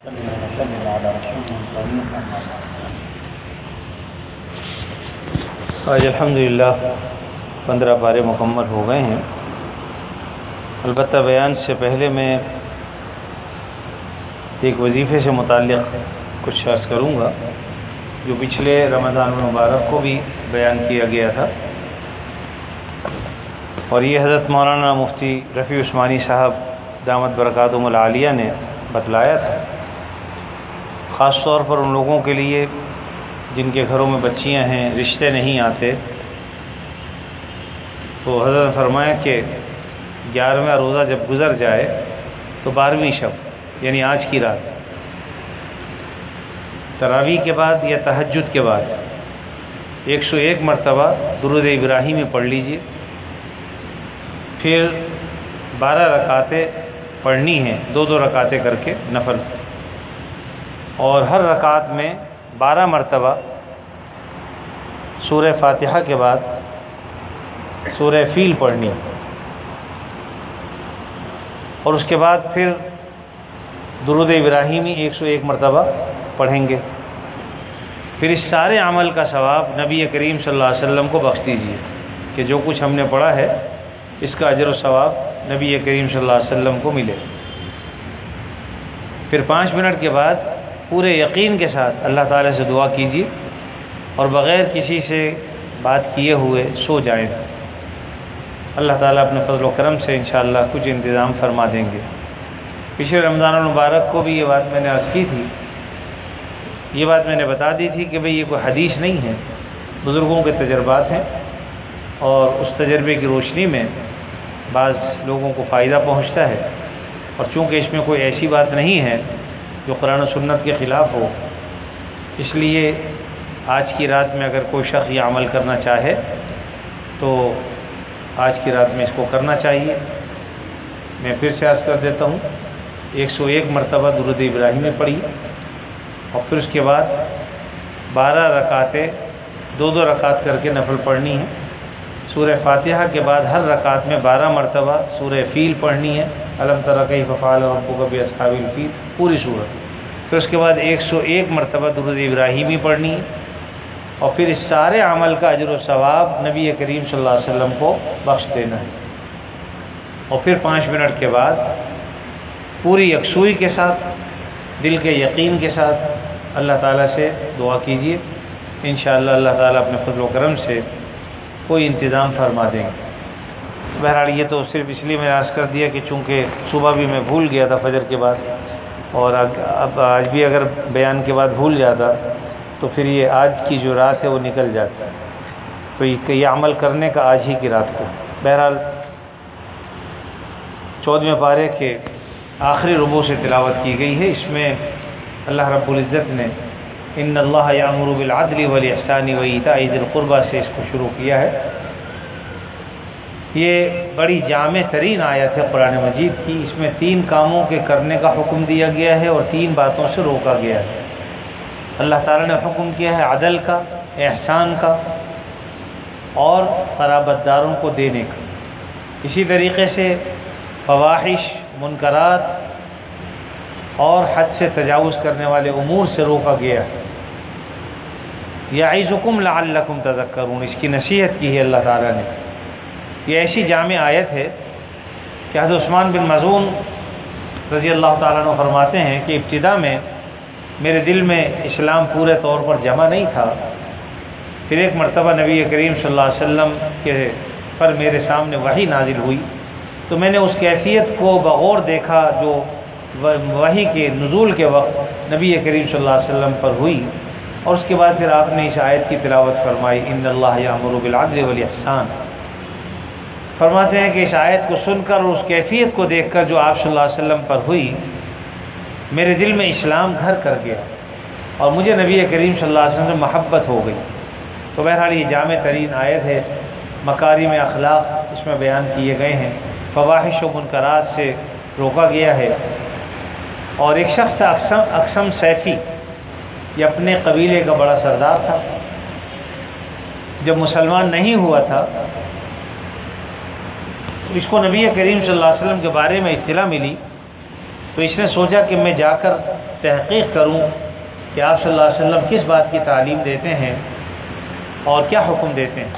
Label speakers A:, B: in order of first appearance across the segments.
A: آج الحمدللہ 15 پارے مکمل ہو گئے ہیں۔ البتہ بیان سے پہلے میں ایک وظیفے سے متعلق کچھ عرض کروں گا جو پچھلے رمضان المبارک کو بھی بیان کیا گیا تھا، اور یہ حضرت مولانا مفتی رفیع عثمانی صاحب دامت برکاتہم العالیہ نے بتلایا تھا، خاص طور پر ان لوگوں کے لیے جن کے گھروں میں بچیاں ہیں، رشتے نہیں آتے۔ تو حضرت نے فرمایا کہ 11واں روزہ جب گزر جائے تو 12ویں شب یعنی آج کی رات تراویح کے بعد یا تہجد کے بعد 101 مرتبہ درود ابراہیمی پڑھ لیجئے، پھر 12 رکعتیں پڑھنی ہیں، 2 رکعتیں کر کے نفل، اور ہر رکعت میں 12 مرتبہ سورہ فاتحہ کے بعد سورہ فیل پڑھنی، اور اس کے بعد پھر درود ابراہیمی 101 مرتبہ پڑھیں گے۔ پھر اس سارے عمل کا ثواب نبی کریم صلی اللہ علیہ وسلم کو بخش دیجیے کہ جو کچھ ہم نے پڑھا ہے اس کا اجر و ثواب نبی کریم صلی اللہ علیہ وسلم کو ملے۔ پھر 5 منٹ کے بعد پورے یقین کے ساتھ اللہ تعالیٰ سے دعا کیجیے اور بغیر کسی سے بات کیے ہوئے سو جائیں، اللہ تعالیٰ اپنے فضل و کرم سے انشاءاللہ کچھ انتظام فرما دیں گے۔ پچھلے رمضان المبارک کو بھی یہ بات میں نے عرض کی تھی، یہ بات میں نے بتا دی تھی کہ بھئی یہ کوئی حدیث نہیں ہے، بزرگوں کے تجربات ہیں، اور اس تجربے کی روشنی میں بعض لوگوں کو فائدہ پہنچتا ہے، اور چونکہ اس میں کوئی ایسی بات نہیں ہے جو قرآن و سنت کے خلاف ہو، اس لیے آج کی رات میں اگر کوئی شخص یہ عمل کرنا چاہے تو آج کی رات میں اس کو کرنا چاہیے۔ میں پھر سے عرض کر دیتا ہوں، 101 مرتبہ درود ابراہیمی پڑھی، اور پھر اس کے بعد 12 رکعتیں 2 رکعت کر کے نفل پڑھنی ہے۔ سورہ فاتحہ کے بعد ہر رکعت میں 12 مرتبہ سورہ فیل پڑھنی ہے، الم تر کیف فعل ربک باصحاب الفیل، پوری سورت۔ پھر اس کے بعد 101 مرتبہ درود ابراہیمی پڑھنی ہے، اور پھر اس سارے عمل کا اجر و ثواب نبی کریم صلی اللہ علیہ وسلم کو بخش دینا ہے۔ اور پھر 5 منٹ کے بعد پوری یکسوئی کے ساتھ، دل کے یقین کے ساتھ اللہ تعالیٰ سے دعا کیجیے، انشاءاللہ اللہ تعالیٰ اپنے فضل و کرم سے کوئی انتظام فرما دیں گے۔ بہرحال یہ تو صرف اس لیے میں عرض کر دیا کہ چونکہ صبح بھی میں بھول گیا تھا فجر کے بعد، اور اب آج بھی اگر بیان کے بعد بھول جاتا تو پھر یہ آج کی جو رات ہے وہ نکل جاتی، تو یہ عمل کرنے کا آج ہی کی رات کو۔ بہرحال 14ویں پارے کے آخری ربوع سے تلاوت کی گئی ہے، اس میں اللہ رب العزت نے ان اللہ یامر بالعدل والاحسان وایتاء ذی القربی سے اس کو شروع کیا ہے۔ یہ بڑی جامع ترین آیت ہے قرآن مجید کی، اس میں 3 کاموں کے کرنے کا حکم دیا گیا ہے اور 3 باتوں سے روکا گیا ہے۔ اللہ تعالیٰ نے حکم کیا ہے عدل کا، احسان کا، اور قرابت داروں کو دینے کا۔ اسی طریقے سے فواحش، منکرات اور حد سے تجاوز کرنے والے امور سے روکا گیا ہے۔ یعظکم لعلکم تذکرون، اس کی نصیحت کی ہے اللہ تعالیٰ نے۔ یہ ایسی جامع آیت ہے کہ حضرت عثمان بن مظعون رضی اللہ تعالیٰ عنہ فرماتے ہیں کہ ابتدا میں میرے دل میں اسلام پورے طور پر جمع نہیں تھا، پھر ایک مرتبہ نبی کریم صلی اللہ علیہ وسلم کے پر میرے سامنے وحی نازل ہوئی تو میں نے اس کیفیت کو بغور دیکھا جو وحی کے نزول کے وقت نبی کریم صلی اللہ علیہ وسلم پر ہوئی، اور اس کے بعد پھر آپ نے اس آیت کی تلاوت فرمائی، ان اللہ یامر بالعدل والاحسان۔ فرماتے ہیں کہ اس آیت کو سن کر اور اس کیفیت کو دیکھ کر جو آپ صلی اللہ علیہ وسلم پر ہوئی، میرے دل میں اسلام گھر کر گیا اور مجھے نبی کریم صلی اللہ علیہ وسلم سے محبت ہو گئی۔ تو بہرحال یہ جامع ترین آیت ہے، مکارم اخلاق اس میں بیان کیے گئے ہیں، فواحش و منکرات سے روکا گیا ہے۔ اور ایک شخص تھا اقسم سیفی، یہ اپنے قبیلے کا بڑا سردار تھا، جب مسلمان نہیں ہوا تھا تو اس کو نبی کریم صلی اللہ علیہ وسلم کے بارے میں اطلاع ملی، تو اس نے سوچا کہ میں جا کر تحقیق کروں کہ آپ صلی اللہ علیہ وسلم کس بات کی تعلیم دیتے ہیں اور کیا حکم دیتے ہیں۔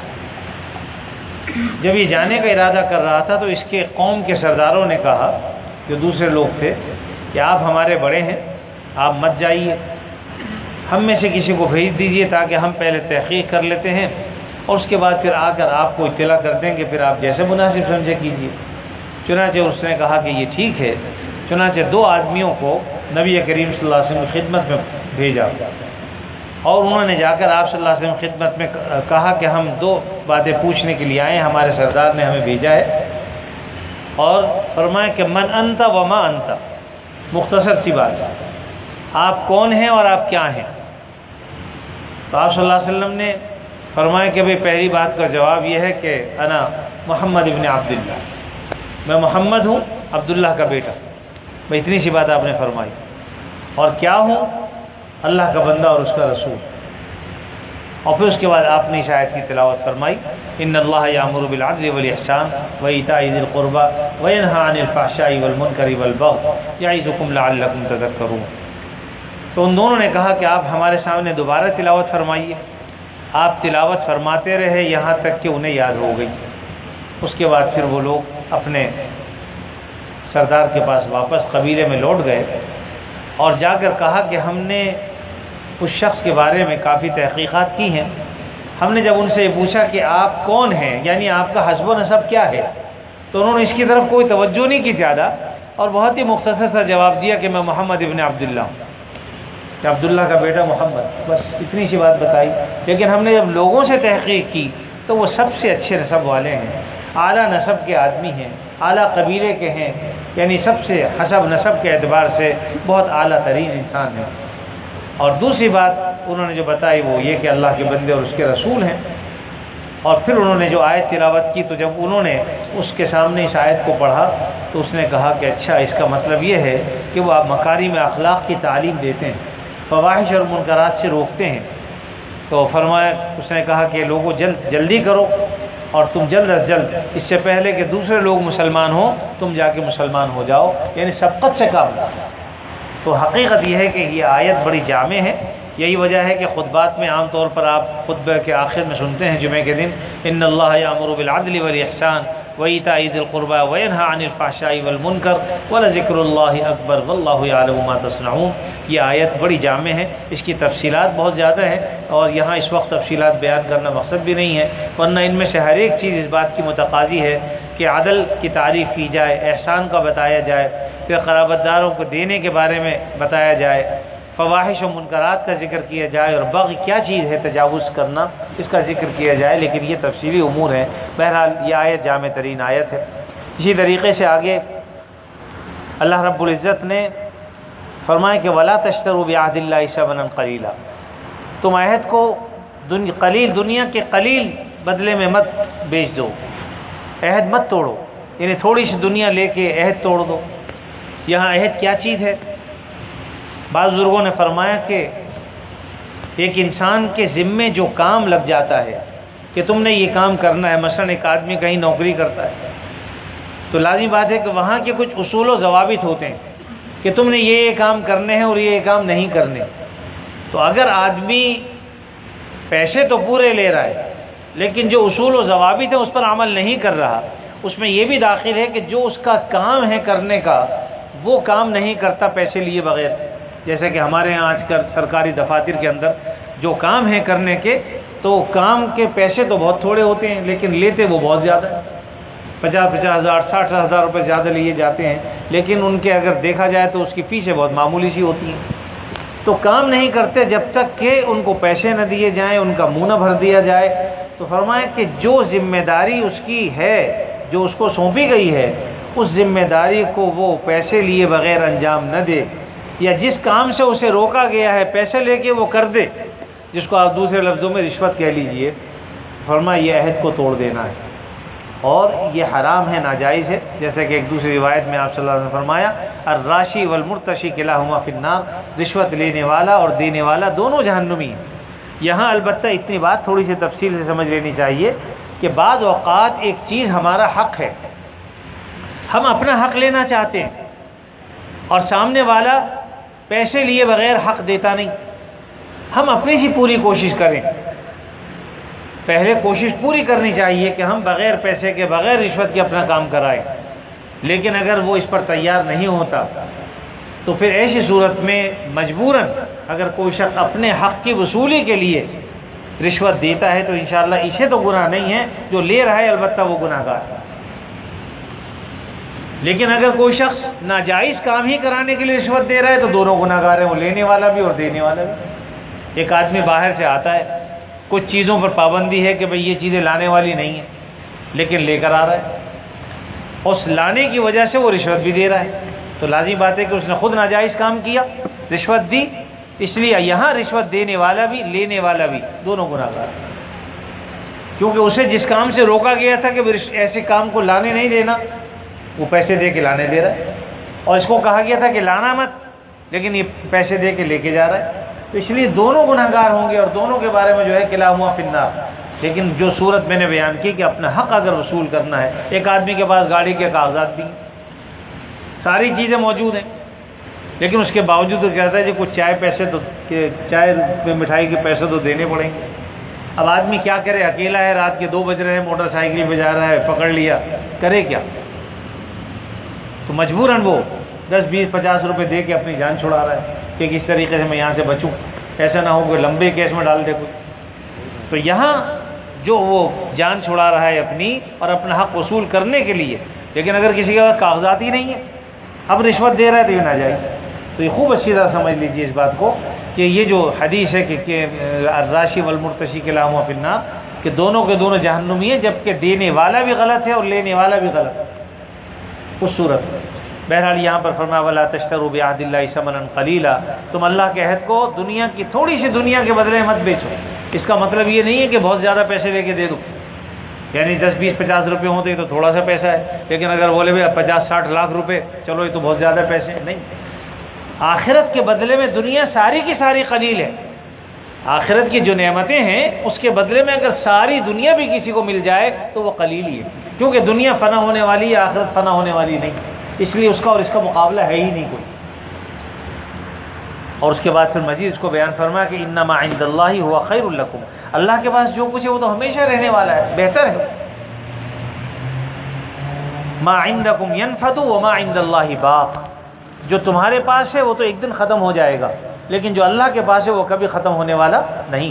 A: جب یہ جانے کا ارادہ کر رہا تھا تو اس کے قوم کے سرداروں نے کہا، جو دوسرے لوگ تھے، کہ آپ ہمارے بڑے ہیں، آپ مت جائیے، ہم میں سے کسی کو بھیج دیجیے تاکہ ہم پہلے تحقیق کر لیتے ہیں اور اس کے بعد پھر آ کر آپ کو اطلاع کر دیں گے، پھر آپ جیسے مناسب سمجھے کیجیے۔ چنانچہ اس نے کہا کہ یہ ٹھیک ہے۔ چنانچہ 2 آدمیوں کو نبی کریم صلی اللہ علیہ وسلم کی خدمت میں بھیجا اور انہوں نے جا کر آپ صلی اللہ علیہ وسلم کی خدمت میں کہا کہ ہم 2 باتیں پوچھنے کے لیے آئے ہیں، ہمارے سردار نے ہمیں بھیجا ہے، اور فرمایا کہ من انت وما انت، مختصر سی بات، آپ کون ہیں اور آپ کیا ہیں؟ تو آپ صلی اللہ علیہ وسلم نے فرمایا کہ بھئی پہلی بات کا جواب یہ ہے کہ انا محمد ابن عبداللہ، میں محمد ہوں، عبداللہ کا بیٹا۔ بھئی اتنی سی بات آپ نے فرمائی۔ اور کیا ہوں؟ اللہ کا بندہ اور اس کا رسول۔ اور پھر اس کے بعد آپ نے اس آیت کی تلاوت فرمائی، ان اللہ یامر بالعدل والاحسان وایتاء ذی القربى وینہی عن الفحشاء والمنکر والبغی یعظکم لعلکم تذکرون۔ تو ان دونوں نے کہا کہ آپ ہمارے سامنے دوبارہ تلاوت فرمائیے۔ آپ تلاوت فرماتے رہے یہاں تک کہ انہیں یاد ہو گئی۔ اس کے بعد پھر وہ لوگ اپنے سردار کے پاس واپس قبیلے میں لوٹ گئے اور جا کر کہا کہ ہم نے اس شخص کے بارے میں کافی تحقیقات کی ہیں، ہم نے جب ان سے یہ پوچھا کہ آپ کون ہیں، یعنی آپ کا حسب و نسب کیا ہے، تو انہوں نے اس کی طرف کوئی توجہ نہیں کی زیادہ، اور بہت ہی مختصر سا جواب دیا کہ میں محمد ابن عبداللہ ہوں، کہ عبداللہ کا بیٹا محمد، بس اتنی سی بات بتائی۔ لیکن ہم نے جب لوگوں سے تحقیق کی تو وہ سب سے اچھے نسب والے ہیں، اعلیٰ نسب کے آدمی ہیں، اعلیٰ قبیلے کے ہیں، یعنی سب سے حسب نسب کے اعتبار سے بہت اعلیٰ ترین انسان ہیں۔ اور دوسری بات انہوں نے جو بتائی وہ یہ کہ اللہ کے بندے اور اس کے رسول ہیں۔ اور پھر انہوں نے جو آیت تلاوت کی تو جب انہوں نے اس کے سامنے اس آیت کو پڑھا تو اس نے کہا کہ اچھا، اس کا مطلب یہ ہے کہ وہ آپ مکارم اخلاق کی تعلیم دیتے ہیں، فواحش اور منکرات سے روکتے ہیں۔ تو فرمایا، اس نے کہا کہ لوگوں جلدی کرو اور تم جلد از جلد، اس سے پہلے کہ دوسرے لوگ مسلمان ہوں، تم جا کے مسلمان ہو جاؤ، یعنی سبقت سے کام لو۔ تو حقیقت یہ ہے کہ یہ آیت بڑی جامع ہے۔ یہی وجہ ہے کہ خطبات میں عام طور پر آپ خطبہ کے آخر میں سنتے ہیں جمعے کے دن، ان اللہ یامر بالعدل والاحسان وایتاء ذی القربى وینہی عن الفحشاء والمنکر ولذکر اللہ اکبر واللہ یعلم ما تصنعون۔ یہ آیت بڑی جامع ہے، اس کی تفصیلات بہت زیادہ ہیں اور یہاں اس وقت تفصیلات بیان کرنا مقصد بھی نہیں ہے، ورنہ ان میں سے ہر ایک چیز اس بات کی متقاضی ہے کہ عدل کی تعریف کی جائے، احسان کا بتایا جائے، پھر قرابت داروں کو دینے کے بارے میں بتایا جائے، فواحش و منکرات کا ذکر کیا جائے، اور بغی کیا چیز ہے، تجاوز کرنا، اس کا ذکر کیا جائے۔ لیکن یہ تفصیلی امور ہیں۔ بہرحال یہ آیت جامع ترین آیت ہے۔ اسی طریقے سے آگے اللہ رب العزت نے فرمایا کہ وَلَا تَشْتَرُوا بِعَهْدِ اللَّهِ ثَمَنًا قَلِيلًا، تم عہد کو قلیل، دنیا کے قلیل بدلے میں مت بیچ دو، عہد مت توڑو، یعنی تھوڑی سی دنیا لے کے عہد توڑ دو۔ یہاں عہد کیا چیز ہے؟ بعض بزرگوں نے فرمایا کہ ایک انسان کے ذمے جو کام لگ جاتا ہے کہ تم نے یہ کام کرنا ہے، مثلا ایک آدمی کہیں نوکری کرتا ہے تو لازمی بات ہے کہ وہاں کے کچھ اصول و ضوابط ہوتے ہیں کہ تم نے یہ کام کرنے ہیں اور یہ کام نہیں کرنے۔ تو اگر آدمی پیسے تو پورے لے رہا ہے لیکن جو اصول و ضوابط ہیں اس پر عمل نہیں کر رہا، اس میں یہ بھی داخل ہے کہ جو اس کا کام ہے کرنے کا وہ کام نہیں کرتا پیسے لیے بغیر۔ جیسے کہ ہمارے ہاں آج کل سرکاری دفاتر کے اندر جو کام ہے کرنے کے، تو کام کے پیسے تو بہت تھوڑے ہوتے ہیں لیکن لیتے وہ بہت زیادہ ہیں، 50,000 ہزار 60,000 روپے زیادہ لیے جاتے ہیں، لیکن ان کے اگر دیکھا جائے تو اس کی فیسیں بہت معمولی سی ہوتی ہیں۔ تو کام نہیں کرتے جب تک کہ ان کو پیسے نہ دیے جائیں، ان کا منہ نہ بھر دیا جائے۔ تو فرمایا کہ جو ذمہ داری اس کی ہے، جو اس کو سونپی گئی ہے، اس ذمہ داری کو وہ پیسے لیے بغیر انجام نہ دے، یا جس کام سے اسے روکا گیا ہے پیسے لے کے وہ کر دے، جس کو آپ دوسرے لفظوں میں رشوت کہہ لیجئے۔ فرمایا یہ عہد کو توڑ دینا ہے اور یہ حرام ہے، ناجائز ہے۔ جیسے کہ ایک دوسری روایت میں آپ صلی اللہ علیہ وسلم نے فرمایا الراشی والمرتشی کلاہما فی النار، رشوت لینے والا اور دینے والا دونوں جہنمی ہیں۔ یہاں البتہ اتنی بات تھوڑی سی تفصیل سے سمجھ لینی چاہیے کہ بعض اوقات ایک چیز ہمارا حق ہے، ہم اپنا حق لینا چاہتے ہیں اور سامنے والا پیسے لیے بغیر حق دیتا نہیں. ہم اپنی ہی پوری کوشش کریں. پہلے کوشش پوری کرنی چاہیے کہ ہم بغیر پیسے کے بغیر رشوت کے اپنا کام کرائیں. لیکن اگر وہ اس پر تیار نہیں ہوتا تو پھر ایسی صورت میں مجبوراً اگر کوئی شخص اپنے حق کی وصولی کے لیے رشوت دیتا ہے تو انشاءاللہ اسے تو گناہ نہیں ہے، جو لے رہا ہے البتہ وہ گناہ گار ہے. لیکن اگر کوئی شخص ناجائز کام ہی کرانے کے لیے رشوت دے رہا ہے تو دونوں گناہ گار ہیں، وہ لینے والا بھی اور دینے والا بھی. ایک آدمی باہر سے آتا ہے، کچھ چیزوں پر پابندی ہے کہ بھئی یہ چیزیں لانے والی نہیں ہیں، لیکن لے کر آ رہا ہے. اس لانے کی وجہ سے وہ رشوت بھی دے رہا ہے، تو لازمی بات ہے کہ اس نے خود ناجائز کام کیا، رشوت دی. اس لیے یہاں رشوت دینے والا بھی لینے والا بھی دونوں گناہ گار ہیں، کیونکہ اسے جس کام سے روکا گیا تھا کہ ایسے کام کو لانے نہیں دینا، وہ پیسے دے کے لانے دے رہا ہے. اور اس کو کہا گیا تھا کہ لانا مت، لیکن یہ پیسے دے کے لے کے جا رہا ہے. تو اس لیے دونوں گناہ گار ہوں گے اور دونوں کے بارے میں جو ہے کلاہما فی النار. لیکن جو صورت میں نے بیان کی کہ اپنا حق اگر وصول کرنا ہے، ایک آدمی کے پاس گاڑی کے کاغذات بھی ہیں، ساری چیزیں موجود ہیں، لیکن اس کے باوجود وہ کہتا ہے جی کچھ چائے پہ مٹھائی کے پیسے تو دینے پڑیں گے. اب آدمی کیا کرے؟ اکیلا ہے، رات کے 2 بج رہے ہیں، موٹر سائیکل پہ جا رہا ہے، پکڑ لیا، کرے کیا؟ تو مجبوراً وہ 10 20 50 روپے دے کے اپنی جان چھڑا رہا ہے کہ کس طریقے سے میں یہاں سے بچوں، ایسا نہ ہو کہ لمبے کیس میں ڈال دے کوئی. تو یہاں جو وہ جان چھڑا رہا ہے اپنی اور اپنا حق وصول کرنے کے لیے، لیکن اگر کسی کے پاس کاغذات ہی نہیں ہے، اب رشوت دے رہا ہے تو یہ ناجائز. تو یہ خوب اچھی طرح سمجھ لیجیے اس بات کو کہ یہ جو حدیث ہے کہ الراشی والمرتشی کلاہما فی النار، کہ دونوں کے دونوں جہنمی ہیں، جبکہ دینے والا بھی غلط ہے اور لینے والا بھی غلط ہے اس صورت میں. بہرحال یہاں پر فرمایا ولا تشتروا بعہد اللہ ثمنا قلیلا، تم اللہ کے عہد کو دنیا کی تھوڑی سی دنیا کے بدلے مت بیچو. اس کا مطلب یہ نہیں ہے کہ بہت زیادہ پیسے لے کے دے دو، یعنی 10 20 50 روپے ہوتے تو تھوڑا سا پیسہ ہے، لیکن اگر بولے بھائی 50 60 لاکھ روپے، چلو یہ تو بہت زیادہ پیسے ہیں. نہیں، آخرت کے بدلے میں دنیا ساری کی ساری قلیل ہے. آخرت کی جو نعمتیں ہیں اس کے بدلے میں اگر ساری دنیا بھی کسی کو مل جائے تو وہ قلیل ہی ہے، کیونکہ دنیا فنا ہونے والی ہے، آخرت فنا ہونے والی نہیں، اس لیے اس کا اور اس کا مقابلہ ہے ہی نہیں کوئی. اور اس کے بعد پھر مزید اس کو بیان فرمایا کہ انما عند اللہ هو خیر لکم، اللہ کے پاس جو کچھ ہے وہ تو ہمیشہ رہنے والا ہے، بہتر ہے. ما عندکم ينفد وما عند اللہ باق، جو تمہارے پاس ہے وہ تو ایک دن ختم ہو جائے گا، لیکن جو اللہ کے پاس ہے وہ کبھی ختم ہونے والا نہیں.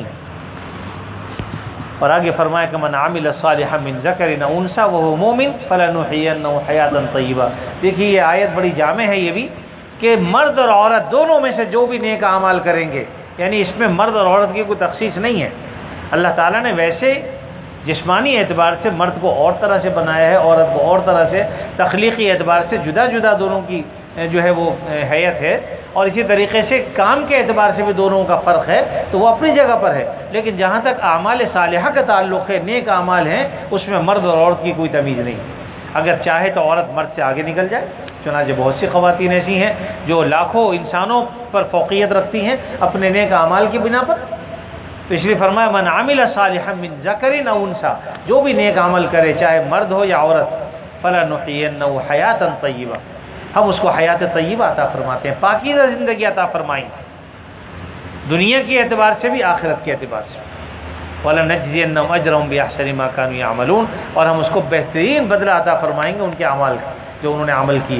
A: اور آگے فرمایا کہ من عمل صالحا من ذکر او انثى وهو مؤمن فلنحيينه حیاتا طیبہ. دیکھیے یہ آیت بڑی جامع ہے یہ بھی، کہ مرد اور عورت دونوں میں سے جو بھی نیک اعمال کریں گے، یعنی اس میں مرد اور عورت کی کوئی تخصیص نہیں ہے. اللہ تعالیٰ نے ویسے جسمانی اعتبار سے مرد کو اور طرح سے بنایا ہے، عورت کو اور طرح سے، تخلیقی اعتبار سے جدا جدا دونوں کی جو ہے وہ حیت ہے، اور اسی طریقے سے کام کے اعتبار سے بھی دونوں کا فرق ہے، تو وہ اپنی جگہ پر ہے. لیکن جہاں تک اعمال صالحہ کا تعلق ہے، نیک اعمال ہیں، اس میں مرد اور عورت کی کوئی تمیز نہیں. اگر چاہے تو عورت مرد سے آگے نکل جائے، چنانچہ بہت سی خواتین ایسی ہیں جو لاکھوں انسانوں پر فوقیت رکھتی ہیں اپنے نیک اعمال کی بنا پر. تو اس لیے فرمایا من عمل صالحا من ذکر او انثى، جو بھی نیک عمل کرے چاہے مرد ہو یا عورت، فلنحيينه حیاتا طیبہ، ہم اس کو حیات طیبہ عطا فرماتے ہیں، پاکیزہ زندگی عطا فرمائیں، دنیا کے اعتبار سے بھی آخرت کے اعتبار سے. وَلَنَجْزِيَنَّهُمْ أَجْرَهُمْ بِأَحْسَنِ مَا كَانُوا يَعْمَلُونَ، اور ہم اس کو بہترین بدلہ عطا فرمائیں گے ان کے اعمال کا جو انہوں نے عمل کیے.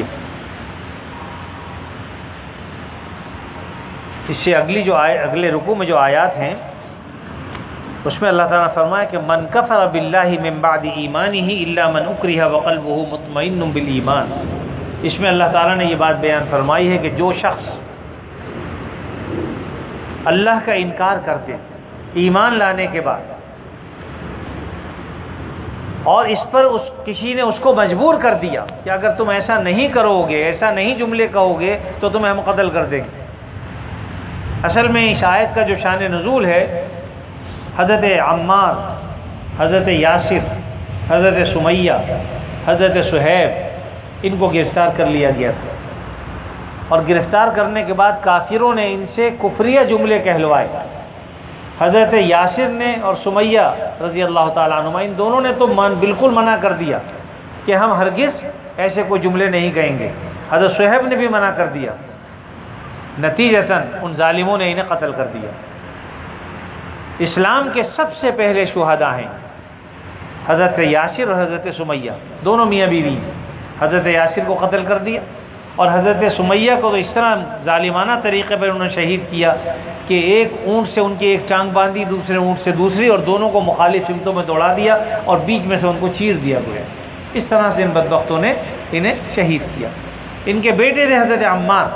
A: اس سے اگلے رکوع میں جو آیات ہیں اس میں اللہ تعالیٰ نے فرمایا کہ من کفر باللہ من بعد ایمانہ الا من اکرہ وقلبہ مطمئن بالایمان. اس میں اللہ تعالیٰ نے یہ بات بیان فرمائی ہے کہ جو شخص اللہ کا انکار کرتے ایمان لانے کے بعد، اور اس پر کسی نے اس کو مجبور کر دیا کہ اگر تم ایسا نہیں کرو گے، ایسا نہیں جملے کہو گے تو تمہیں ہم قتل کر دیں گے. اصل میں اس آیت کا جو شان نزول ہے، حضرت عمار، حضرت یاسر، حضرت سمیہ، حضرت صہیب، ان کو گرفتار کر لیا گیا تھا، اور گرفتار کرنے کے بعد کافروں نے ان سے کفریہ جملے کہلوائے. حضرت یاسر نے اور سمیہ رضی اللہ تعالیٰ عنہما، ان دونوں نے تو بالکل منع کر دیا کہ ہم ہرگز ایسے کوئی جملے نہیں کہیں گے. حضرت صہیب نے بھی منع کر دیا. نتیجتاً ان ظالموں نے انہیں قتل کر دیا۔ اسلام کے سب سے پہلے شہداء ہیں حضرت یاسر اور حضرت سمیہ، دونوں میاں بیوی۔ حضرت یاسر کو قتل کر دیا اور حضرت سمیہ کو تو اس طرح ظالمانہ طریقے پر انہوں نے شہید کیا کہ ایک اونٹ سے ان کی ایک ٹانگ باندھی، دوسرے اونٹ سے دوسری، اور دونوں کو مخالف سمتوں میں دوڑا دیا اور بیچ میں سے ان کو چیر دیا گیا۔ اس طرح سے ان بدبختوں نے انہیں شہید کیا۔ ان کے بیٹے تھے حضرت عمار۔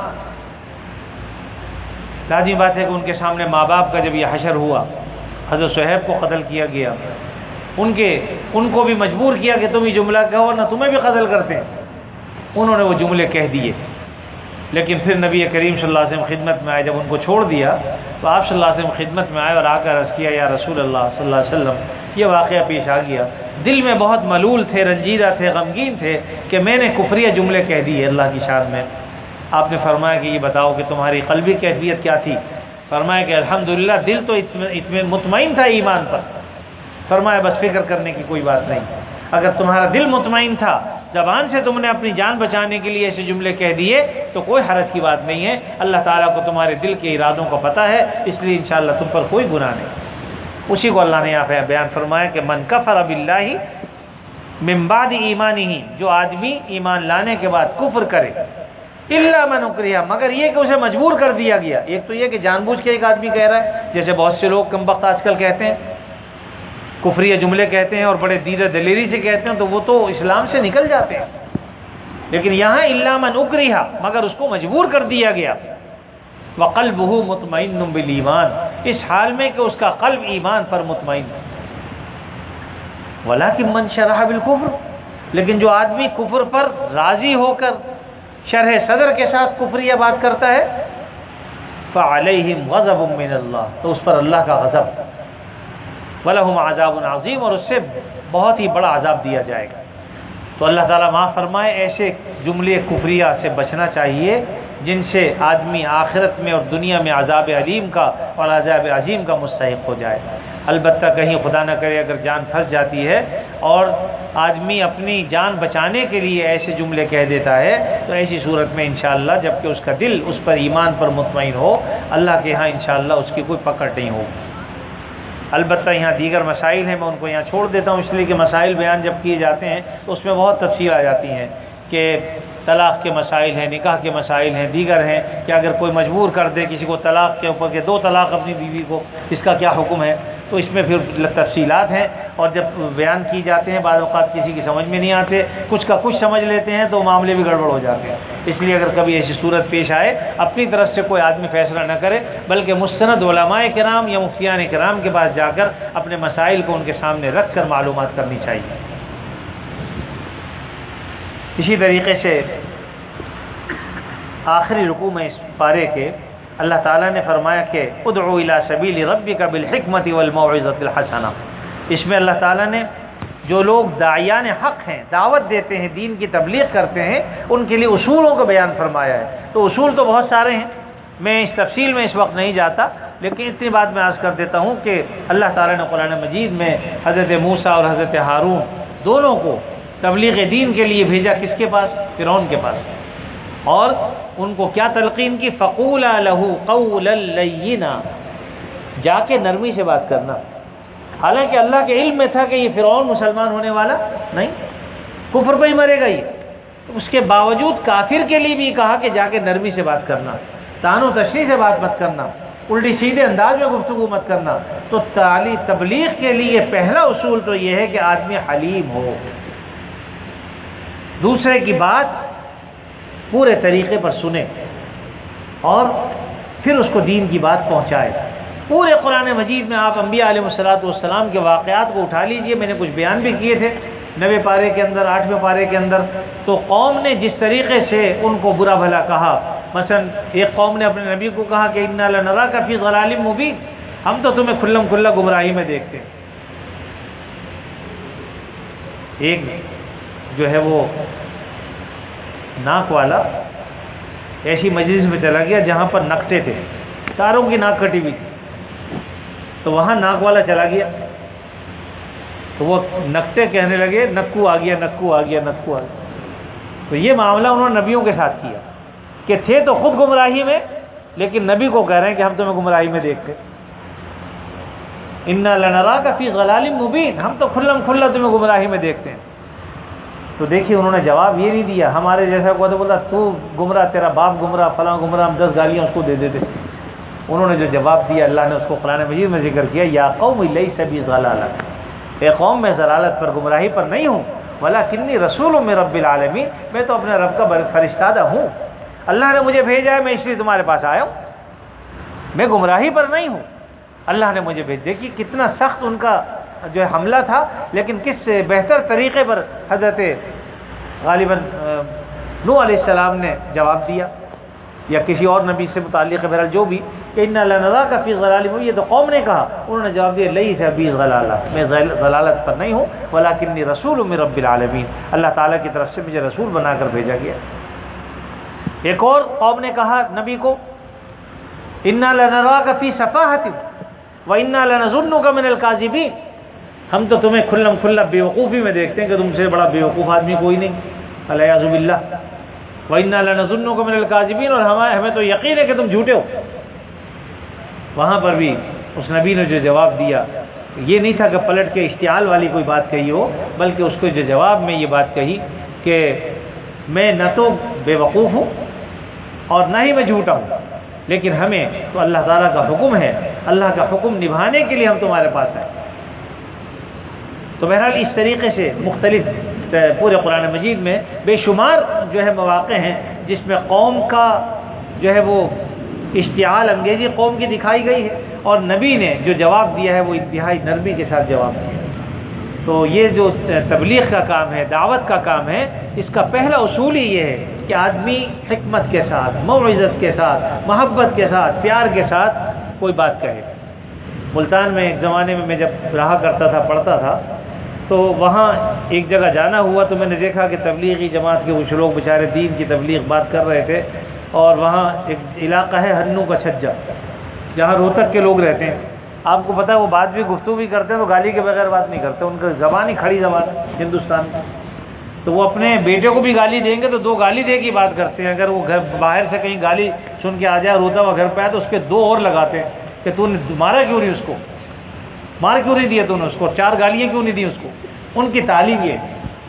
A: لازمی بات ہے کہ ان کے سامنے ماں باپ کا جب یہ حشر ہوا، حضرت صہیب کو قتل کیا گیا، ان کو بھی مجبور کیا کہ تم یہ جملہ کہو ورنہ تمہیں بھی قتل کرتے ہیں۔ انہوں نے وہ جملے کہہ دیے، لیکن پھر نبی کریم صلی اللہ علیہ وسلم خدمت میں آئے۔ جب ان کو چھوڑ دیا تو آپ صلی اللہ علیہ وسلم خدمت میں آئے اور آ کر عرض کیا، یا رسول اللہ صلی اللہ علیہ وسلم یہ واقعہ پیش آ گیا، دل میں بہت ملول تھے، رنجیدہ تھے، غمگین تھے کہ میں نے کفریہ جملے کہہ دیے اللہ کی شان میں۔ آپ نے فرمایا کہ یہ بتاؤ کہ تمہاری قلبی کیفیت کیا تھی؟ فرمایا کہ الحمدللہ دل تو مطمئن تھا ایمان پر۔ فرمایا بس فکر کرنے کی کوئی بات نہیں، اگر تمہارا دل مطمئن تھا، زبان سے تم نے اپنی جان بچانے کے لیے ایسے جملے کہہ دیے تو کوئی حرج کی بات نہیں ہے، اللہ تعالیٰ کو تمہارے دل کے ارادوں کا پتہ ہے، اس لیے انشاءاللہ تم پر کوئی گناہ نہیں۔ اسی کو اللہ نے یہاں پہ بیان فرمایا کہ من کفر باللہ من بعد ایمانہ، جو آدمی ایمان لانے کے بعد کفر کرے، الا من اکرہ، مگر یہ کہ اسے مجبور کر دیا گیا۔ ایک تو یہ کہ جان بوجھ کے ایک آدمی کہہ رہا ہے، جیسے بہت سے لوگ کم وقت آج کل کہتے ہیں، کفریہ جملے کہتے ہیں اور بڑے دیرہ دلیری سے کہتے ہیں، تو وہ تو اسلام سے نکل جاتے ہیں۔ لیکن یہاں الا من اکرہ، مگر اس کو مجبور کر دیا گیا، وقلبہ مطمئن بالایمان، اس حال میں کہ اس کا قلب ایمان پر مطمئن ہے۔ ولکن من شرح بالکفر، لیکن جو آدمی کفر پر راضی ہو کر شرح صدر کے ساتھ کفریہ بات کرتا ہے، فعلیہم غضب من اللہ، تو اس پر اللہ کا غضب، وَلَهُمْ عَذَابٌ عَظِيمٌ، اور اس سے بہت ہی بڑا عذاب دیا جائے گا۔ تو اللہ تعالیٰ معاف فرمائے، ایسے جملے کفریہ سے بچنا چاہیے جن سے آدمی آخرت میں اور دنیا میں عذاب علیم کا اور عذاب عظیم کا مستحق ہو جائے۔ البتہ کہیں خدا نہ کرے اگر جان پھنس جاتی ہے اور آدمی اپنی جان بچانے کے لیے ایسے جملے کہہ دیتا ہے، تو ایسی صورت میں انشاءاللہ جب کہ اس کا دل اس پر ایمان پر مطمئن ہو، اللہ کے ہاں انشاءاللہ اس کی کوئی پکڑ نہیں ہوگی۔ البتہ یہاں دیگر مسائل ہیں، میں ان کو یہاں چھوڑ دیتا ہوں، اس لیے کہ مسائل بیان جب کیے جاتے ہیں تو اس میں بہت تفصیل آ جاتی ہیں کہ طلاق کے مسائل ہیں، نکاح کے مسائل ہیں، دیگر ہیں کہ اگر کوئی مجبور کر دے کسی کو طلاق کے اوپر کہ 2 طلاق اپنی بیوی کو، اس کا کیا حکم ہے، تو اس میں پھر تفصیلات ہیں، اور جب بیان کی جاتے ہیں بعض اوقات کسی کی سمجھ میں نہیں آتے، کچھ کا کچھ سمجھ لیتے ہیں تو معاملے بھی گڑبڑ ہو جاتے ہیں۔ اس لیے اگر کبھی ایسی صورت پیش آئے اپنی طرف سے کوئی آدمی فیصلہ نہ کرے، بلکہ مستند علماء کرام یا مفتیان کرام کے پاس جا کر اپنے مسائل کو ان کے سامنے رکھ کر معلومات کرنی چاہیے۔ اسی طریقے سے آخری رکوع میں اس پارے کے اللہ تعالیٰ نے فرمایا کہ ادعو الی سبیل ربک بالحکمت والموعظۃ الحسنہ، اس میں اللہ تعالیٰ نے جو لوگ داعیان حق ہیں، دعوت دیتے ہیں، دین کی تبلیغ کرتے ہیں، ان کے لیے اصولوں کو بیان فرمایا ہے۔ تو اصول تو بہت سارے ہیں، میں اس تفصیل میں اس وقت نہیں جاتا، لیکن اتنی بات میں عرض کر دیتا ہوں کہ اللہ تعالیٰ نے قرآن مجید میں حضرت موسیٰ اور حضرت ہارون دونوں کو تبلیغ دین کے لیے بھیجا، کس کے پاس؟ فرعون کے پاس، اور ان کو کیا تلقین کی؟ فَقُولَا لَهُ قَوْلًا لَيِّنًا، جا کے نرمی سے بات کرنا۔ حالانکہ اللہ کے علم میں تھا کہ یہ فرعون مسلمان ہونے والا نہیں، کفر پہ ہی مرے گا یہ، اس کے باوجود کافر کے لیے بھی کہا کہ جا کے نرمی سے بات کرنا، طعن و تشریح سے بات مت کرنا، الٹی سیدھے انداز میں گفتگو مت کرنا۔ تو تبلیغ کے لیے پہلا اصول تو یہ ہے کہ آدمی حلیم ہو، دوسرے کی بات پورے طریقے پر سنے اور پھر اس کو دین کی بات پہنچائے۔ پورے قرآن مجید میں آپ انبیاء علیہ السلام کے واقعات کو اٹھا لیجئے، میں نے کچھ بیان بھی کیے تھے 9ویں پارے کے اندر، 8ویں پارے کے اندر، تو قوم نے جس طریقے سے ان کو برا بھلا کہا، مثلا ایک قوم نے اپنے نبی کو کہا کہ انا لنراک فی ضلال مبین، ہم تو تمہیں کھلم کھلا گمراہی میں دیکھتے ہیں۔ ایک جو ہے وہ ناک والا ایسی مجلس میں چلا گیا جہاں پر نقطے تھے، ساروں کی ناک کٹی ہوئی تھی، تو وہاں ناک والا چلا گیا تو وہ نقطے کہنے لگے نکو آ گیا، نکو آ گیا، نکو آ گیا۔ تو یہ معاملہ انہوں نے نبیوں کے ساتھ کیا کہ تھے تو خود گمراہی میں لیکن نبی کو کہہ رہے ہیں کہ ہم تمہیں گمراہی میں دیکھتے. انا لنراک فی ضلال مبین، ہم تو کھلم کھلا تمہیں گمراہی میں دیکھتے ہیں. تو دیکھیے انہوں نے جواب یہ نہیں دیا. ہمارے جیسا کو تو بولا تو گمراہ، تیرا باپ گمراہ، فلاں گمراہ، ہم 10 گالیاں اس کو دے دیتے. انہوں نے جو جواب دیا اللہ نے اس کو قرآن مجید میں ذکر کیا، یا قوم لیس بی ضلالہ، اے قوم میں ضلالت پر، گمراہی پر نہیں ہوں، ولکنی رسول من رب العالمین، میں تو اپنے رب کا فرشتہ ہوں، اللہ نے مجھے بھیجا ہے، میں اس لیے تمہارے پاس آیا ہوں، میں گمراہی پر نہیں ہوں، اللہ نے مجھے بھیج. دیکھیے کتنا سخت ان کا جو ہے حملہ تھا، لیکن کس بہتر طریقے پر حضرت غالباً نوح علیہ السلام نے جواب دیا، یا کسی اور نبی سے متعلق بہرحال جو بھی، کہ انا لنراک فی ضلال مبین، یہ تو قوم نے کہا، انہوں نے جواب دیا لیس بی ضلالہ، میں ضلالت پر نہیں ہوں، ولکنی رسول من رب العالمین، اللہ تعالیٰ کی طرف سے مجھے رسول بنا کر بھیجا گیا. ایک اور قوم نے کہا نبی کو، انا لنراک فی صفاحۃ وانا لنظنک من الکاذبین، ہم تو تمہیں کھلم کھلا بیوقوفی میں دیکھتے ہیں کہ تم سے بڑا بیوقوف آدمی کوئی نہیں، الیاذ باللہ، وَإِنَّا لَنَظُنُّكَ مِنَ الْكَاذِبِينَ، اور ہمیں تو یقین ہے کہ تم جھوٹے ہو. وہاں پر بھی اس نبی نے جو جواب دیا یہ نہیں تھا کہ پلٹ کے اشتعال والی کوئی بات کہی ہو، بلکہ اس کو جو جواب میں یہ بات کہی کہ میں نہ تو بے وقوف ہوں اور نہ ہی میں جھوٹا ہوں، لیکن ہمیں تو اللہ تعالیٰ کا حکم ہے، اللہ کا حکم نبھانے کے لیے ہم تمہارے پاس آئے. تو بہرحال اس طریقے سے مختلف پورے قرآن مجید میں بے شمار جو ہے مواقع ہیں جس میں قوم کا جو ہے وہ اشتعال انگیزی قوم کی دکھائی گئی ہے، اور نبی نے جو جواب دیا ہے وہ انتہائی نرمی کے ساتھ جواب دیا. تو یہ جو تبلیغ کا کام ہے، دعوت کا کام ہے، اس کا پہلا اصول ہی یہ ہے کہ آدمی حکمت کے ساتھ، موعظت کے ساتھ، محبت کے ساتھ، پیار کے ساتھ کوئی بات کہے. ملتان میں ایک زمانے میں جب رہا کرتا تھا، پڑھتا تھا، تو وہاں ایک جگہ جانا ہوا تو میں نے دیکھا کہ تبلیغی جماعت کے کچھ لوگ بیچارے دین کی تبلیغ بات کر رہے تھے، اور وہاں ایک علاقہ ہے ہنو کا چھجا، جہاں روہتک کے لوگ رہتے ہیں. آپ کو پتہ ہے وہ بات بھی گفتگو بھی کرتے ہیں تو گالی کے بغیر بات نہیں کرتے، ان کا زبان ہی کھڑی زبان ہے ہندوستان کی. تو وہ اپنے بیٹے کو بھی گالی دیں گے تو 2 گالی دے کی بات کرتے ہیں. اگر وہ گھر باہر سے کہیں گالی سن کے آ جائے، روتا ہوا گھر پہ آئے، تو اس کے 2 اور لگاتے ہیں کہ تو نے مارا کیوں نہیں اس کو، مار کیوں نہیں دیا تو نے اس کو، 4 گالیاں کیوں نہیں دی اس کو. ان کی تعلیم یہ.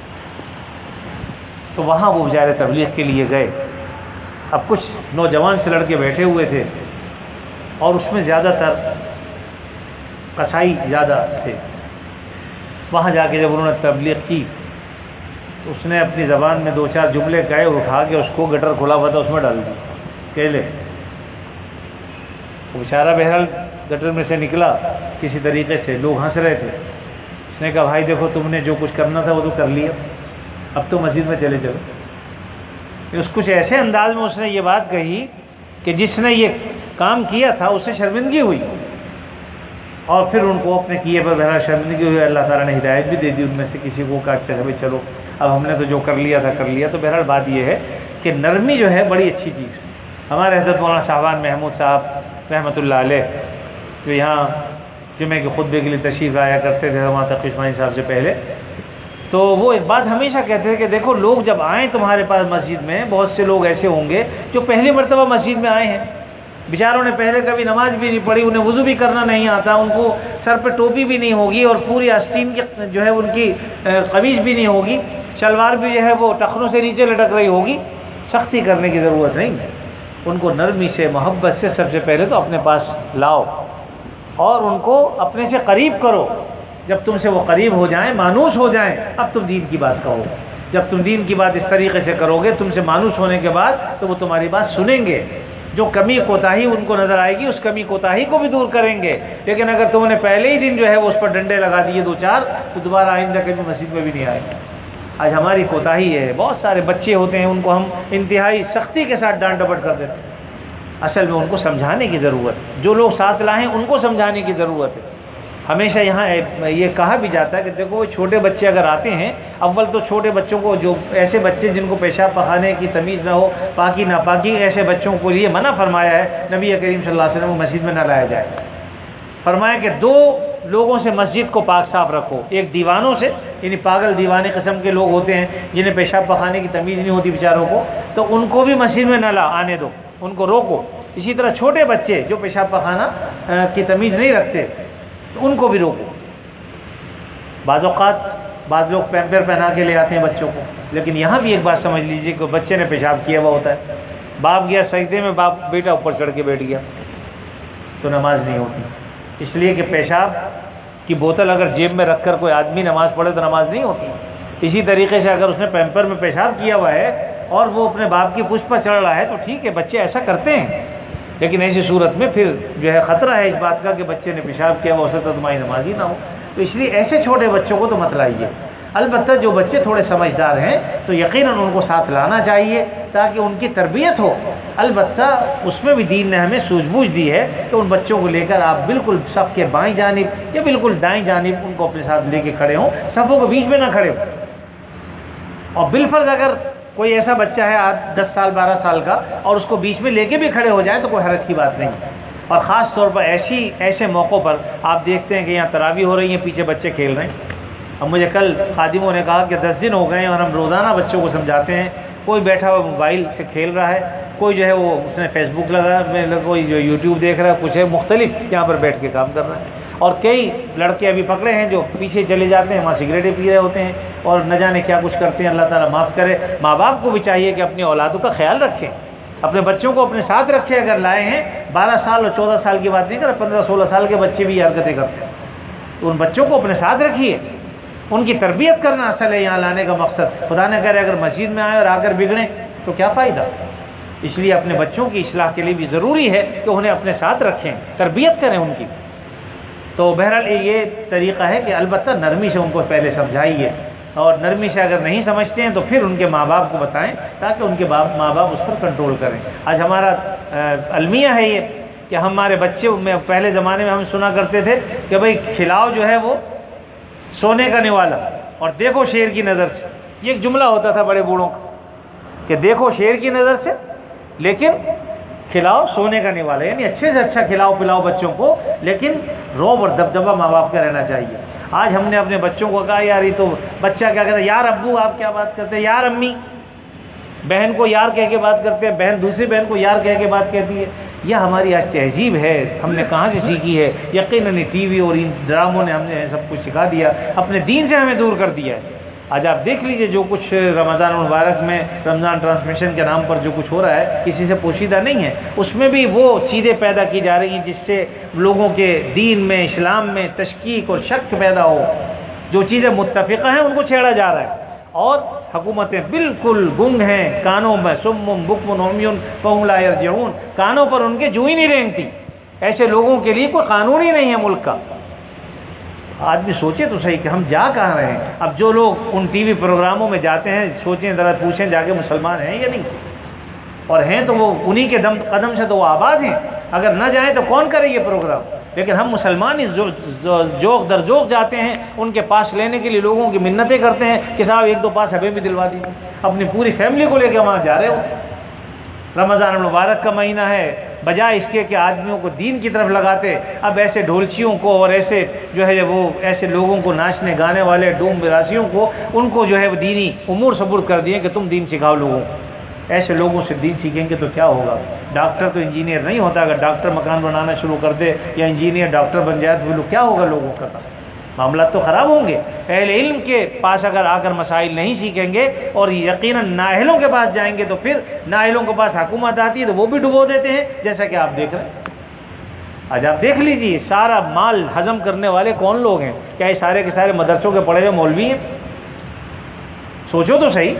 A: تو وہاں وہ بیچارے تبلیغ کے لیے گئے. اب کچھ نوجوان سے لڑکے بیٹھے ہوئے تھے، اور اس میں زیادہ تر قصائی زیادہ تھے. وہاں جا کے جب انہوں نے تبلیغ کی تو اس نے اپنی زبان میں 2-4 جملے کہے اور اٹھا کے اس کو گٹر کھلا ہوا تھا اس میں ڈال دی کیلے. وہ بیچارہ بہرحال گٹر میں سے نکلا کسی طریقے سے، لوگ ہنس رہے تھے. اس نے کہا بھائی دیکھو تم نے جو کچھ کرنا تھا وہ تو کر لیا، اب تو مسجد میں چلے جاؤ. اس کچھ ایسے انداز میں اس نے یہ بات کہی کہ جس نے یہ کام کیا تھا اسے شرمندگی ہوئی، اور پھر ان کو اپنے کیے پر بہرحال شرمندگی ہوئی. اللہ تعالیٰ نے ہدایت بھی دے دی ان میں سے کسی کو، کہا اچھا بھائی چلو اب ہم نے تو جو کر لیا تھا کر لیا. تو بہرحال بات یہ ہے کہ نرمی جو ہے بڑی اچھی چیز ہے. ہمارے حضرت مولانا شعبان محمود صاحب رحمۃ اللہ علیہ جو یہاں جمعے کے خطبے کے لیے تشریف آیا کرتے تھے وہاں تقی عثمانی صاحب سے پہلے، تو وہ ایک بات ہمیشہ کہتے ہیں کہ دیکھو لوگ جب آئیں تمہارے پاس مسجد میں، بہت سے لوگ ایسے ہوں گے جو پہلی مرتبہ مسجد میں آئے ہیں، بیچاروں نے پہلے کبھی نماز بھی نہیں پڑھی، انہیں وضو بھی کرنا نہیں آتا، ان کو سر پہ ٹوپی بھی نہیں ہوگی، اور پوری آستین کی جو ہے ان کی قمیض بھی نہیں ہوگی، شلوار بھی جو ہے وہ ٹخنوں سے نیچے لٹک رہی ہوگی. سختی کرنے کی ضرورت نہیں، ان کو نرمی سے محبت سے سب سے پہلے تو اپنے پاس لاؤ اور ان کو اپنے سے قریب کرو. جب تم سے وہ قریب ہو جائیں، مانوس ہو جائیں، اب تم دین کی بات کہو. جب تم دین کی بات اس طریقے سے کرو گے تم سے مانوس ہونے کے بعد تو وہ تمہاری بات سنیں گے. جو کمی کوتاہی ان کو نظر آئے گی اس کمی کوتاہی کو بھی دور کریں گے. لیکن اگر تم نے پہلے ہی دن جو ہے وہ اس پر ڈنڈے لگا دیے 2-4 تو دوبارہ آئندہ کبھی مسجد میں بھی نہیں آئے. آج ہماری کوتاہی ہے، بہت سارے بچے ہوتے ہیں ان کو ہم انتہائی سختی کے ساتھ ڈانٹ ڈپٹ کر دیتے ہیں. اصل میں ان کو سمجھانے کی ضرورت ہے، جو لوگ ساتھ لائیں ان کو سمجھانے کی ضرورت ہے. ہمیشہ یہاں یہ کہا بھی جاتا ہے کہ دیکھو وہ چھوٹے بچے اگر آتے ہیں، اول تو چھوٹے بچوں کو، جو ایسے بچے جن کو پیشاب پخانے کی تمیز نہ ہو، پاکی ناپاکی، ایسے بچوں کو لیے منع فرمایا ہے نبی کریم صلی اللہ علیہ وسلم کو مسجد میں نہ لایا جائے. فرمایا کہ 2 لوگوں سے مسجد کو پاک صاف رکھو، ایک دیوانوں سے، یعنی پاگل دیوانے قسم کے لوگ ہوتے ہیں جنہیں پیشاب پخانے کی تمیز نہیں ہوتی بیچاروں کو، تو ان کو بھی مسجد میں نہ آنے دو، ان کو روکو. اسی طرح چھوٹے بچے جو پیشاب پخانہ کی تمیز نہیں رکھتے تو ان کو بھی روکو. بعض اوقات بعض لوگ پیمپر پہنا کے لے آتے ہیں بچوں کو، لیکن یہاں بھی ایک بات سمجھ لیجیے کہ بچے نے پیشاب کیا ہوا ہوتا ہے، باپ گیا سجدے میں، بیٹا اوپر چڑھ کے بیٹھ گیا تو نماز نہیں ہوتی. اس لیے کہ پیشاب کی بوتل اگر جیب میں رکھ کر کوئی آدمی نماز پڑھے تو نماز نہیں ہوتی. اسی طریقے سے اگر اس نے پیمپر میں پیشاب کیا ہوا ہے اور وہ اپنے باپ کی پشت پر چڑھ رہا ہے تو ٹھیک ہے، بچے ایسا کرتے ہیں، لیکن ایسی صورت میں پھر جو ہے خطرہ ہے اس بات کا کہ بچے نے پیشاب کیا ہوا، اسے تو تمہاری نماز ہی نہ ہو. تو اس لیے ایسے چھوٹے بچوں کو تو مت لائیے. البتہ جو بچے تھوڑے سمجھدار ہیں تو یقیناً ان کو ساتھ لانا چاہیے تاکہ ان کی تربیت ہو. البتہ اس میں بھی دین نے ہمیں سوجھ بوجھ دی ہے کہ ان بچوں کو لے کر آپ بالکل صف کے بائیں جانب یا بالکل دائیں جانب ان کو اپنے ساتھ لے کے کھڑے ہوں، صفوں کے بیچ میں نہ کھڑے ہوں. اور بالفرض اگر کوئی ایسا بچہ ہے 10 سال 12 سال کا اور اس کو بیچ میں لے کے بھی کھڑے ہو جائے تو کوئی حرج کی بات نہیں. اور خاص طور پر ایسے موقعوں پر آپ دیکھتے ہیں کہ یہاں تراویح ہو رہی ہے، پیچھے بچے کھیل رہے ہیں. اب مجھے کل خادموں نے کہا کہ 10 دن ہو گئے ہیں اور ہم روزانہ بچوں کو سمجھاتے ہیں، کوئی بیٹھا ہوا موبائل سے کھیل رہا ہے، کوئی جو ہے وہ اس نے فیس بک لگا، کوئی جو یوٹیوب دیکھ رہا ہے، کچھ ہے مختلف یہاں پر بیٹھ کے کام کر رہا ہے. اور کئی لڑکے ابھی پکڑے ہیں جو پیچھے چلے جاتے ہیں، وہاں سگریٹیں پی رہے ہوتے ہیں اور نہ جانے کیا کچھ کرتے ہیں. اللہ تعالیٰ معاف کرے. ماں باپ کو بھی چاہیے کہ اپنی اولادوں کا خیال رکھیں، اپنے بچوں کو اپنے ساتھ رکھیں. اگر لائے ہیں 12 سال اور 14 سال کی بات نہیں کر، 15-16 سال کے بچے بھی یہ حرکتیں کرتے ہیں تو ان بچوں کو اپنے ساتھ رکھیے. ان کی تربیت کرنا اصل ہے یہاں لانے کا مقصد. خدا نہ کرے اگر مسجد میں آئے اور آ کر بگڑیں تو کیا فائدہ. اس لیے اپنے بچوں کی اصلاح کے لیے بھی ضروری ہے کہ انہیں اپنے ساتھ رکھیں، تربیت کریں ان کی. تو بہرحال یہ طریقہ ہے کہ البتہ نرمی سے ان کو پہلے سمجھائیے، اور نرمی سے اگر نہیں سمجھتے ہیں تو پھر ان کے ماں باپ کو بتائیں تاکہ ان کے ماں باپ اس پر کنٹرول کریں. آج ہمارا المیہ ہے یہ کہ ہمارے بچے میں پہلے زمانے میں ہم سنا کرتے تھے کہ بھائی کھلاؤ جو ہے وہ سونے کا نوالا اور دیکھو شیر کی نظر سے. یہ ایک جملہ ہوتا تھا بڑے بوڑھوں کا کہ دیکھو شیر کی نظر سے لیکن کھلاؤ سونے کا نوالا، یعنی اچھے سے اچھا کھلاؤ پلاؤ بچوں کو، لیکن روب اور دبدبہ ماں باپ کا رہنا چاہیے. آج ہم نے اپنے بچوں کو کہا یار یہ تو بچہ کیا کہتا ہے، یار ابو آپ کیا بات کرتے ہیں، یار امی، بہن کو یار کہہ کے بات کرتے ہیں، بہن دوسری بہن کو یار کہہ کے بات کہتی ہے. یہ ہماری آج تہذیب ہے، ہم نے کہاں سے سیکھی ہے؟ یقیناً ٹی وی اور ان ڈراموں نے ہم نے سب کچھ سکھا دیا، اپنے دین سے ہمیں دور کر دیا ہے. آج آپ دیکھ لیجئے جو کچھ رمضان المبارک میں رمضان ٹرانسمیشن کے نام پر جو کچھ ہو رہا ہے کسی سے پوشیدہ نہیں ہے. اس میں بھی وہ چیزیں پیدا کی جا رہی ہیں جس سے لوگوں کے دین میں اسلام میں تشکیک اور شک پیدا ہو. جو چیزیں متفقہ ہیں ان کو چھیڑا جا رہا ہے، اور حکومتیں بالکل گنگ ہیں، کانوں میں سم بکم عمی فہم لا یرجعون، کانوں پر ان کے جو ہی نہیں رینگتی. ایسے لوگوں کے لیے کوئی قانون ہی نہیں ہے ملک کا. آدمی سوچے تو صحیح کہ ہم جا کہاں رہے ہیں. اب جو لوگ ان ٹی وی پروگراموں میں جاتے ہیں سوچیں ذرا، پوچھیں جا کے مسلمان ہیں یا نہیں، اور ہیں تو وہ انہی کے قدم سے تو وہ آباد ہیں. اگر نہ جائیں تو کون کرے یہ پروگرام؟ لیکن ہم مسلمان ہی جوق در جوق جاتے ہیں ان کے پاس لینے کے لیے، لوگوں کی منتیں کرتے ہیں کہ صاحب 1-2 پاس ہمیں بھی دلوا دیجیے. اپنی پوری فیملی کو لے کے وہاں جا رہے ہو. رمضان المبارک کا مہینہ ہے، بجائے اس کے کہ آدمیوں کو دین کی طرف لگاتے، اب ایسے ڈھولچیوں کو اور ایسے جو ہے وہ ایسے لوگوں کو ناچنے گانے والے ڈوم براسیوں کو ان کو جو ہے وہ دینی امور سپرد کر دیے کہ تم دین سکھاؤ لوگوں کو. ایسے لوگوں سے دین سیکھیں گے تو کیا ہوگا؟ ڈاکٹر تو انجینئر نہیں ہوتا. اگر ڈاکٹر مکان بنانا شروع کر دے یا انجینئر ڈاکٹر بن جائے تو کیا ہوگا؟ لوگوں کا معاملات تو خراب ہوں گے. اہل علم کے پاس اگر آ کر مسائل نہیں سیکھیں گے اور یقیناً نااہلوں کے پاس جائیں گے تو پھر نااہلوں کے پاس حکومت آتی ہے تو وہ بھی ڈبو دیتے ہیں، جیسا کہ آپ دیکھ رہے ہیں. آج آپ دیکھ لیجیے سارا مال ہضم کرنے والے کون لوگ ہیں؟ کیا یہ سارے کے سارے مدرسوں کے پڑھے ہوئے مولوی ہیں؟ سوچو تو صحیح.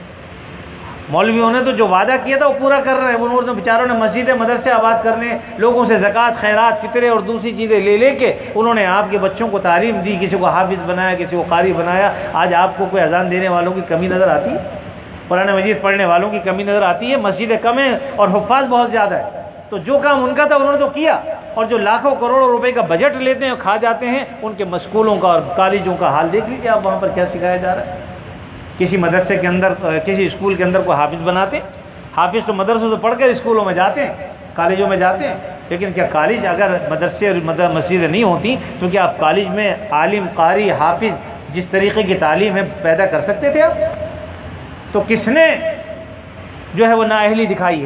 A: مولویوں نے تو جو وعدہ کیا تھا وہ پورا کر رہے ہیں. انہوں نے بیچاروں نے مسجدیں مدرسے آباد کرنے، لوگوں سے زکوٰۃ خیرات فطرے اور دوسری چیزیں لے کے انہوں نے آپ کے بچوں کو تعلیم دی، کسی کو حافظ بنایا، کسی کو قاری بنایا. آج آپ کو کوئی اذان دینے والوں کی کمی نظر آتی ہے؟ قرآن مجید پڑھنے والوں کی کمی نظر آتی ہے؟ مسجدیں کم ہیں اور حفاظ بہت زیادہ ہے. تو جو کام ان کا تھا انہوں نے تو کیا، اور جو لاکھوں کروڑوں روپے کا بجٹ لیتے ہیں اور کھا جاتے ہیں ان کے اسکولوں کا اور کالجوں کا حال دیکھ لیجیے آپ، وہاں پر کیا سکھایا جا رہا ہے. کسی مدرسے کے اندر، کسی اسکول کے اندر کوئی حافظ بناتے، حافظ تو مدرسوں سے پڑھ کر اسکولوں میں جاتے ہیں، کالجوں میں جاتے ہیں. لیکن کیا کالج اگر مدرسے اور مسجدیں نہیں ہوتی تو کیا آپ کالج میں عالم قاری حافظ جس طریقے کی تعلیم ہے پیدا کر سکتے تھے آپ؟ تو کس نے جو ہے وہ نااہلی دکھائی ہے؟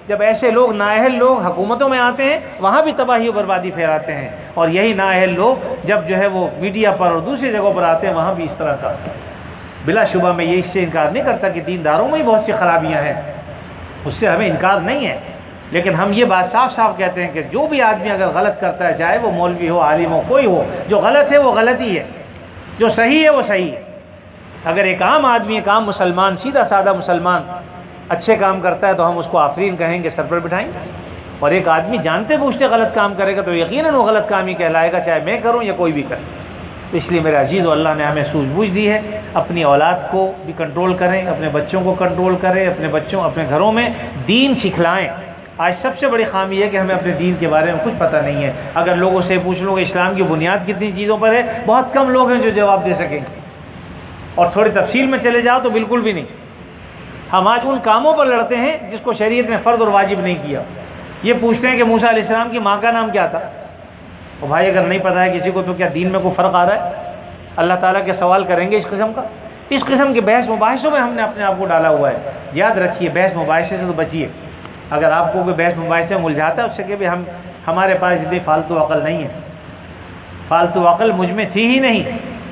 A: جب ایسے لوگ نااہل لوگ حکومتوں میں آتے ہیں وہاں بھی تباہی و بربادی پھیلاتے ہیں، اور یہی نااہل لوگ جب جو ہے وہ میڈیا پر اور دوسری جگہوں پر آتے ہیں وہاں بھی اس طرح کا۔ بلا شبہ میں یہ اس سے انکار نہیں کرتا کہ دینداروں میں ہی بہت سی خرابیاں ہیں، اس سے ہمیں انکار نہیں ہے، لیکن ہم یہ بات صاف صاف کہتے ہیں کہ جو بھی آدمی اگر غلط کرتا ہے، چاہے وہ مولوی ہو، عالم ہو، کوئی ہو، جو غلط ہے وہ غلط ہی ہے، جو صحیح ہے وہ صحیح ہے۔ اگر ایک عام آدمی، ایک عام مسلمان، سیدھا سادہ مسلمان اچھے کام کرتا ہے تو ہم اس کو آفرین کہیں گے، سر پر بٹھائیں گے، اور ایک آدمی جانتے بوجھتے غلط کام کرے گا تو یقیناً وہ غلط کام ہی کہلائے گا، چاہے میں کروں یا کوئی بھی کرے۔ اس لیے میرے عزیز، اللہ نے ہمیں سوجھ بوجھ دی ہے، اپنی اولاد کو بھی کنٹرول کریں، اپنے بچوں کو کنٹرول کریں، اپنے گھروں میں دین سکھلائیں۔ آج سب سے بڑی خامی ہے کہ ہمیں اپنے دین کے بارے میں کچھ پتہ نہیں ہے۔ اگر لوگوں سے پوچھ لو کہ اسلام کی بنیاد کتنی چیزوں پر ہے، بہت کم لوگ ہیں جو جواب دے سکیں گے، اور تھوڑی تفصیل میں چلے جاؤ تو بالکل بھی نہیں۔ ہم آج ان کاموں پر لڑتے ہیں جس کو شریعت نے فرض اور واجب نہیں کیا۔ یہ پوچھتے ہیں کہ موسیٰ علیہ السلام کی ماں کا نام کیا تھا؟ تو بھائی اگر نہیں پتہ ہے کسی کو تو کیا دین میں کوئی فرق آ رہا ہے؟ اللہ تعالیٰ کے سوال کریں گے اس قسم کا؟ اس قسم کے بحث مباحثوں میں ہم نے اپنے آپ کو ڈالا ہوا ہے۔ یاد رکھیے، بحث مباحثے سے تو بچیے۔ اگر آپ کو کوئی بحث مباحثے میں الجھاتا ہے اس سے کہ ہمارے پاس اتنی فالتو عقل نہیں ہے، فالتو عقل مجھ میں تھی ہی نہیں،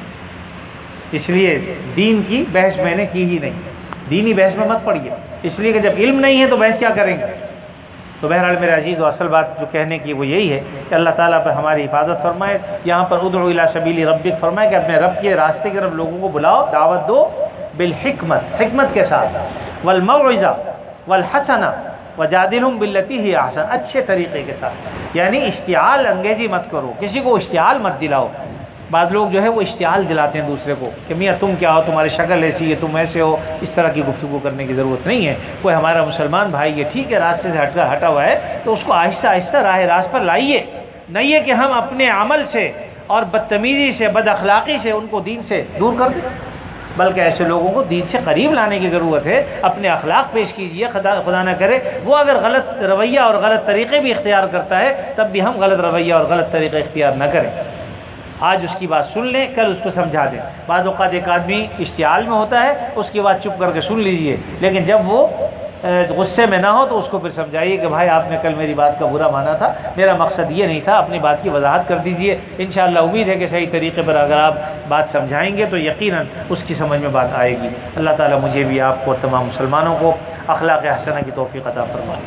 A: اس لیے دین کی بحث میں نے کی ہی نہیں۔ دینی بحث میں مت پڑیے، اس لیے کہ جب علم نہیں ہے تو بحث کیا کریں گے۔ تو بہرحال میرے عزیز، و اصل بات جو کہنے کی وہ یہی ہے کہ اللہ تعالیٰ پر ہماری حفاظت فرمائے۔ یہاں پر ادعو الی سبیل ربک فرمائے کہ اپنے رب کے راستے کی طرف لوگوں کو بلاؤ، دعوت دو، بالحکمت، حکمت کے ساتھ، والموعظہ والحسنہ وجادلہم باللتی ہی احسن، اچھے طریقے کے ساتھ، یعنی اشتعال انگیزی مت کرو، کسی کو اشتعال مت دلاؤ۔ بعض لوگ جو ہے وہ اشتعال دلاتے ہیں دوسرے کو کہ میاں تم کیا ہو، تمہاری شکل ایسی ہے، تم ایسے ہو۔ اس طرح کی گفتگو کرنے کی ضرورت نہیں ہے۔ کوئی ہمارا مسلمان بھائی یہ ٹھیک ہے راستے سے ہٹا ہوا ہے تو اس کو آہستہ آہستہ راہ راست پر لائیے، نہیں ہے کہ ہم اپنے عمل سے اور بدتمیزی سے، بد اخلاقی سے ان کو دین سے دور کر دیں، بلکہ ایسے لوگوں کو دین سے قریب لانے کی ضرورت ہے۔ اپنے اخلاق پیش کیجیے، خدا نہ کرے وہ اگر غلط رویہ اور غلط طریقے بھی اختیار کرتا ہے تب بھی ہم غلط رویہ اور غلط طریقے اختیار نہ کریں۔ آج اس کی بات سن لیں، کل اس کو سمجھا دیں۔ بعض اوقات ایک آدمی اشتعال میں ہوتا ہے، اس کی بات چپ کر کے سن لیجئے، لیکن جب وہ غصے میں نہ ہو تو اس کو پھر سمجھائیے کہ بھائی آپ نے کل میری بات کا برا مانا تھا، میرا مقصد یہ نہیں تھا، اپنی بات کی وضاحت کر دیجئے۔ انشاءاللہ امید ہے کہ صحیح طریقے پر اگر آپ بات سمجھائیں گے تو یقیناً اس کی سمجھ میں بات آئے گی۔ اللہ تعالیٰ مجھے بھی، آپ کو اور تمام مسلمانوں کو اخلاق حسنہ کی توفیق عطا فرمائے۔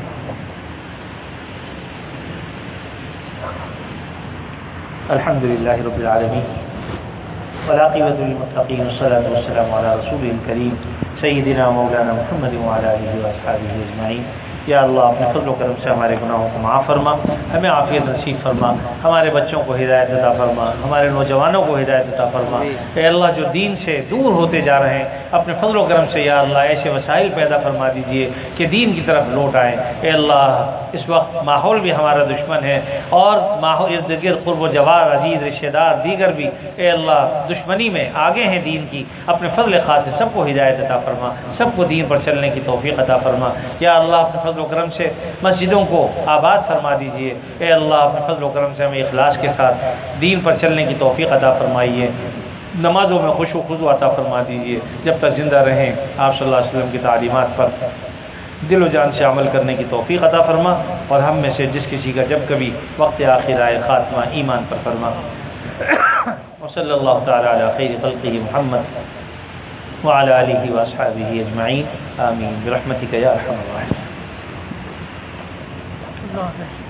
A: الحمد للہ رب العالمین والعاقبۃ للمتقین والصلاۃ والسلام علی رسول کریم سیدنا مولانا محمد وعلی آلہ واصحابہ اجمعین۔ یا اللہ اپنے فضل و کرم سے ہمارے گناہوں کو معاف فرما، ہمیں عافیت نصیب فرما، ہمارے بچوں کو ہدایت عطا فرما، ہمارے نوجوانوں کو ہدایت عطا فرما۔ اے اللہ جو دین سے دور ہوتے جا رہے ہیں اپنے فضل و کرم سے یا اللہ ایسے وسائل پیدا فرما دیجئے کہ دین کی طرف لوٹ آئیں۔ اے اللہ اس وقت ماحول بھی ہمارا دشمن ہے اور ماحول ارد گرد قرب و جوار، عزیز، رشتہ دار، دیگر بھی اے اللہ دشمنی میں آگے ہیں دین کی، اپنے فضل خاص سے سب کو ہدایت عطا فرما، سب کو دین پر چلنے کی توفیق عطا فرما۔ یا اللہ اپنے فضل و کرم سے مسجدوں کو آباد فرما دیجئے۔ اے اللہ اپنے فضل و کرم سے ہمیں اخلاص کے ساتھ دین پر چلنے کی توفیق عطا فرمائیے، نمازوں میں خشوع و خضوع عطا فرما دیجئے۔ جب تک زندہ رہیں آپ صلی اللہ علیہ وسلم کی تعلیمات پر دل و جان سے عمل کرنے کی توفیق عطا فرما، اور ہم میں سے جس کسی کا جب کبھی وقت آخر آئے خاتمہ ایمان پر فرما۔ وصلی اللہ تعالی علی خیر خلقہ محمد وعلی آلہ واصحابہ اجمعین، آمین برحمتک یا ارحم الراحمین۔